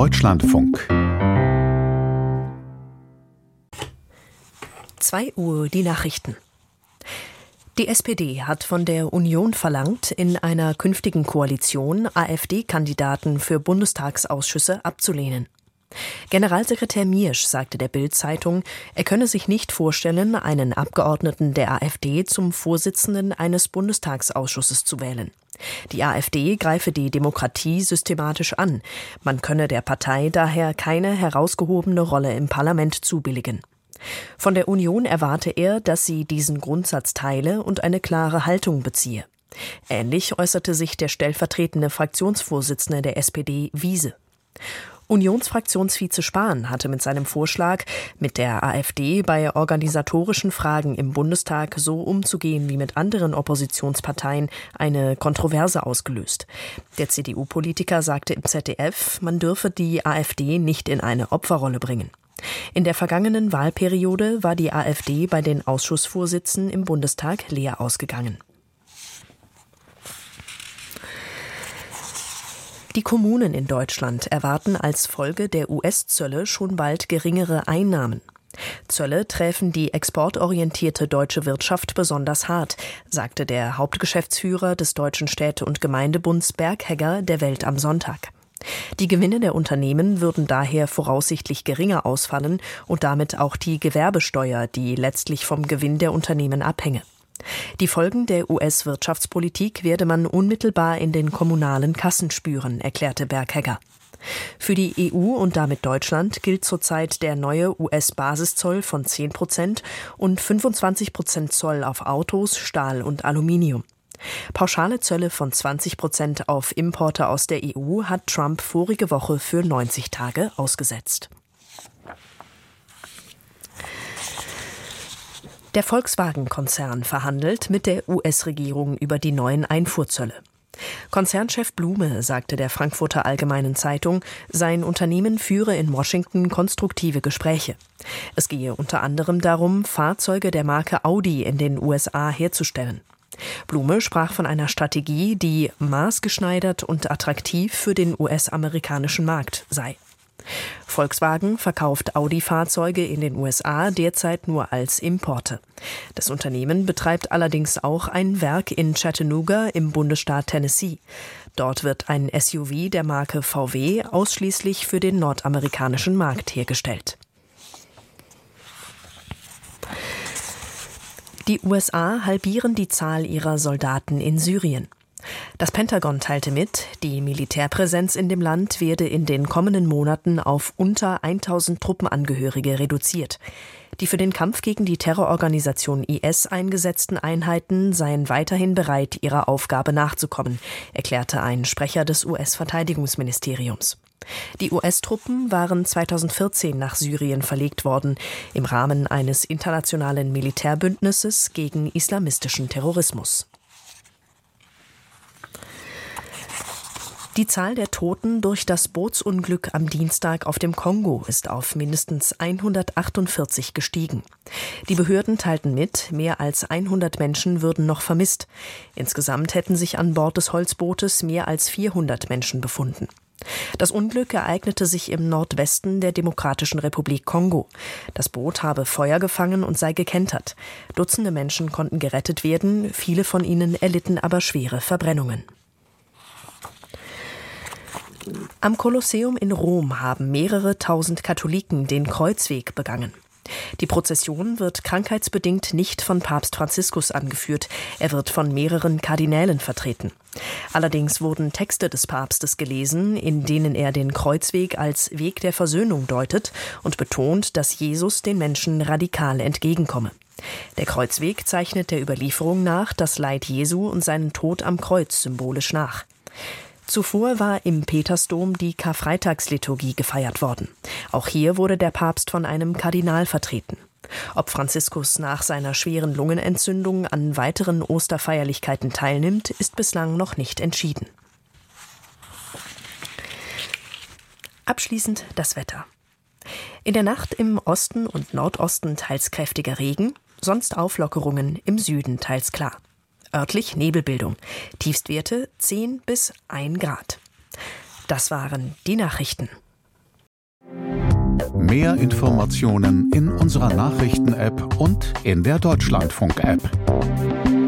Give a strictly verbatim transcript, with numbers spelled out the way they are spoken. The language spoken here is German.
Deutschlandfunk. zwei Uhr die Nachrichten. Die S P D hat von der Union verlangt, in einer künftigen Koalition AfD-Kandidaten für Bundestagsausschüsse abzulehnen. Generalsekretär Miersch sagte der Bild-Zeitung, er könne sich nicht vorstellen, einen Abgeordneten der AfD zum Vorsitzenden eines Bundestagsausschusses zu wählen. Die AfD greife die Demokratie systematisch an. Man könne der Partei daher keine herausgehobene Rolle im Parlament zubilligen. Von der Union erwarte er, dass sie diesen Grundsatz teile und eine klare Haltung beziehe. Ähnlich äußerte sich der stellvertretende Fraktionsvorsitzende der S P D, Wiese. Unionsfraktionsvize Spahn hatte mit seinem Vorschlag, mit der AfD bei organisatorischen Fragen im Bundestag so umzugehen wie mit anderen Oppositionsparteien, eine Kontroverse ausgelöst. Der C D U-Politiker sagte im Z D F, man dürfe die AfD nicht in eine Opferrolle bringen. In der vergangenen Wahlperiode war die AfD bei den Ausschussvorsitzen im Bundestag leer ausgegangen. Die Kommunen in Deutschland erwarten als Folge der U S-Zölle schon bald geringere Einnahmen. Zölle träfen die exportorientierte deutsche Wirtschaft besonders hart, sagte der Hauptgeschäftsführer des Deutschen Städte- und Gemeindebunds Berghegger der Welt am Sonntag. Die Gewinne der Unternehmen würden daher voraussichtlich geringer ausfallen und damit auch die Gewerbesteuer, die letztlich vom Gewinn der Unternehmen abhänge. Die Folgen der U S-Wirtschaftspolitik werde man unmittelbar in den kommunalen Kassen spüren, erklärte Berghegger. Für die E U und damit Deutschland gilt zurzeit der neue U S-Basiszoll von zehn Prozent und fünfundzwanzig Prozent Zoll auf Autos, Stahl und Aluminium. Pauschale Zölle von zwanzig Prozent auf Importe aus der E U hat Trump vorige Woche für neunzig Tage ausgesetzt. Der Volkswagen-Konzern verhandelt mit der U S-Regierung über die neuen Einfuhrzölle. Konzernchef Blume sagte der Frankfurter Allgemeinen Zeitung, sein Unternehmen führe in Washington konstruktive Gespräche. Es gehe unter anderem darum, Fahrzeuge der Marke Audi in den U S A herzustellen. Blume sprach von einer Strategie, die maßgeschneidert und attraktiv für den U S-amerikanischen Markt sei. Volkswagen verkauft Audi-Fahrzeuge in den U S A derzeit nur als Importe. Das Unternehmen betreibt allerdings auch ein Werk in Chattanooga im Bundesstaat Tennessee. Dort wird ein S U V der Marke V W ausschließlich für den nordamerikanischen Markt hergestellt. Die U S A halbieren die Zahl ihrer Soldaten in Syrien. Das Pentagon teilte mit, die Militärpräsenz in dem Land werde in den kommenden Monaten auf unter tausend Truppenangehörige reduziert. Die für den Kampf gegen die Terrororganisation I S eingesetzten Einheiten seien weiterhin bereit, ihrer Aufgabe nachzukommen, erklärte ein Sprecher des U S-Verteidigungsministeriums. Die U S-Truppen waren zweitausendvierzehn nach Syrien verlegt worden, im Rahmen eines internationalen Militärbündnisses gegen islamistischen Terrorismus. Die Zahl der Toten durch das Bootsunglück am Dienstag auf dem Kongo ist auf mindestens hundertachtundvierzig gestiegen. Die Behörden teilten mit, mehr als hundert Menschen würden noch vermisst. Insgesamt hätten sich an Bord des Holzbootes mehr als vierhundert Menschen befunden. Das Unglück ereignete sich im Nordwesten der Demokratischen Republik Kongo. Das Boot habe Feuer gefangen und sei gekentert. Dutzende Menschen konnten gerettet werden, viele von ihnen erlitten aber schwere Verbrennungen. Am Kolosseum in Rom haben mehrere tausend Katholiken den Kreuzweg begangen. Die Prozession wird krankheitsbedingt nicht von Papst Franziskus angeführt, er wird von mehreren Kardinälen vertreten. Allerdings wurden Texte des Papstes gelesen, in denen er den Kreuzweg als Weg der Versöhnung deutet und betont, dass Jesus den Menschen radikal entgegenkomme. Der Kreuzweg zeichnet der Überlieferung nach das Leid Jesu und seinen Tod am Kreuz symbolisch nach. Zuvor war im Petersdom die Karfreitagsliturgie gefeiert worden. Auch hier wurde der Papst von einem Kardinal vertreten. Ob Franziskus nach seiner schweren Lungenentzündung an weiteren Osterfeierlichkeiten teilnimmt, ist bislang noch nicht entschieden. Abschließend das Wetter. In der Nacht im Osten und Nordosten teils kräftiger Regen, sonst Auflockerungen, im Süden teils klar. Örtlich Nebelbildung. Tiefstwerte zehn bis ein Grad. Das waren die Nachrichten. Mehr Informationen in unserer Nachrichten-App und in der Deutschlandfunk-App.